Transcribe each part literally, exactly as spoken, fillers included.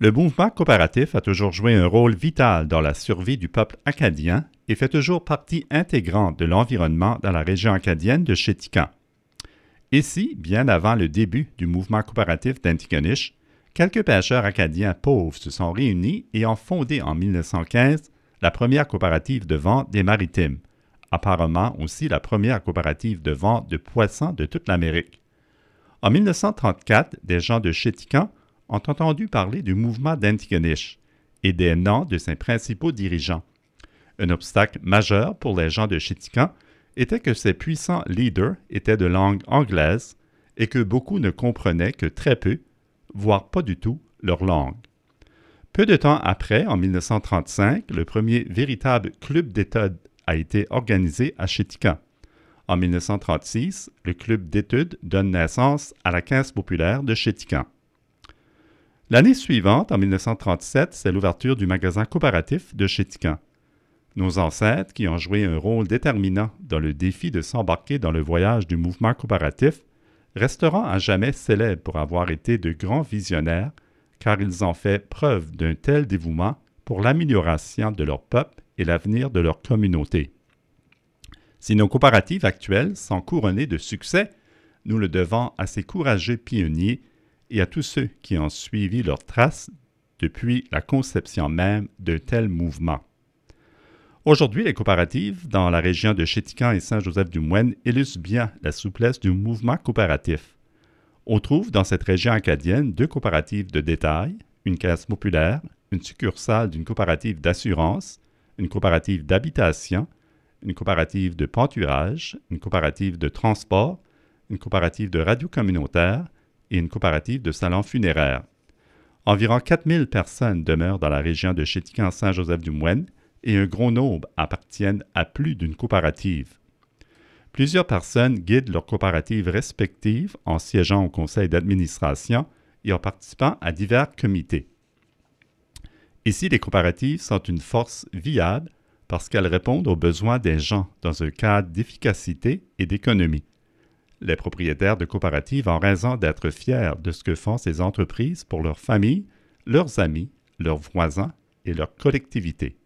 Le mouvement coopératif a toujours joué un rôle vital dans la survie du peuple acadien et fait toujours partie intégrante de l'environnement dans la région acadienne de Chéticamp. Ici, bien avant le début du mouvement coopératif d'Antigonish, quelques pêcheurs acadiens pauvres se sont réunis et ont fondé en mille neuf cent quinze la première coopérative de vente des maritimes, apparemment aussi la première coopérative de vente de poissons de toute l'Amérique. En mille neuf cent trente-quatre, des gens de Chéticamp ont entendu parler du mouvement d'Antigonish et des noms de ses principaux dirigeants. Un obstacle majeur pour les gens de Chéticamp était que ces puissants leaders étaient de langue anglaise et que beaucoup ne comprenaient que très peu, voire pas du tout, leur langue. Peu de temps après, en mille neuf cent trente-cinq, le premier véritable club d'études a été organisé à Chéticamp. En mille neuf cent trente-six, le club d'études donne naissance à la Caisse populaire de Chéticamp. L'année suivante, en mille neuf cent trente-sept, c'est l'ouverture du magasin coopératif de Chéticamp. Nos ancêtres, qui ont joué un rôle déterminant dans le défi de s'embarquer dans le voyage du mouvement coopératif, resteront à jamais célèbres pour avoir été de grands visionnaires, car ils ont fait preuve d'un tel dévouement pour l'amélioration de leur peuple et l'avenir de leur communauté. Si nos coopératives actuelles sont couronnées de succès, nous le devons à ces courageux pionniers et à tous ceux qui ont suivi leurs traces depuis la conception même d'un tel mouvement. Aujourd'hui, les coopératives dans la région de Chéticamp et Saint-Joseph-du-Moine illustrent bien la souplesse du mouvement coopératif. On trouve dans cette région acadienne deux coopératives de détail, une caisse populaire, une succursale d'une coopérative d'assurance, une coopérative d'habitation, une coopérative de pâturage, une coopérative de transport, une coopérative de radio communautaire et une coopérative de salon funéraire. Environ quatre mille personnes demeurent dans la région de Chéticamp-Saint-Joseph-du-Moine et un gros nombre appartiennent à plus d'une coopérative. Plusieurs personnes guident leurs coopératives respectives en siégeant au conseil d'administration et en participant à divers comités. Ici, les coopératives sont une force viable parce qu'elles répondent aux besoins des gens dans un cadre d'efficacité et d'économie. Les propriétaires de coopératives ont raison d'être fiers de ce que font ces entreprises pour leurs familles, leurs amis, leurs voisins et leur collectivité.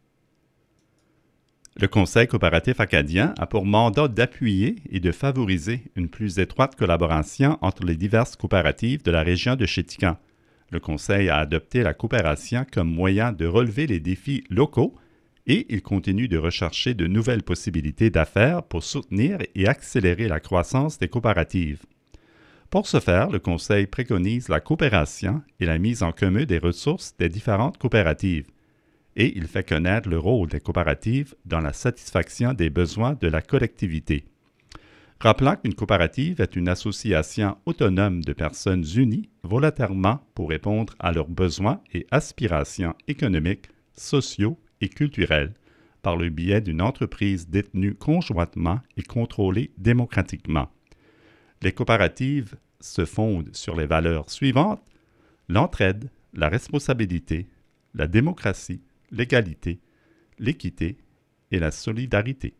Le Conseil coopératif acadien a pour mandat d'appuyer et de favoriser une plus étroite collaboration entre les diverses coopératives de la région de Chéticamp. Le Conseil a adopté la coopération comme moyen de relever les défis locaux et il continue de rechercher de nouvelles possibilités d'affaires pour soutenir et accélérer la croissance des coopératives. Pour ce faire, le Conseil préconise la coopération et la mise en commun des ressources des différentes coopératives. Et il fait connaître le rôle des coopératives dans la satisfaction des besoins de la collectivité. Rappelant qu'une coopérative est une association autonome de personnes unies volontairement pour répondre à leurs besoins et aspirations économiques, sociaux et culturels par le biais d'une entreprise détenue conjointement et contrôlée démocratiquement. Les coopératives se fondent sur les valeurs suivantes: l'entraide, la responsabilité, la démocratie, l'égalité, l'équité et la solidarité.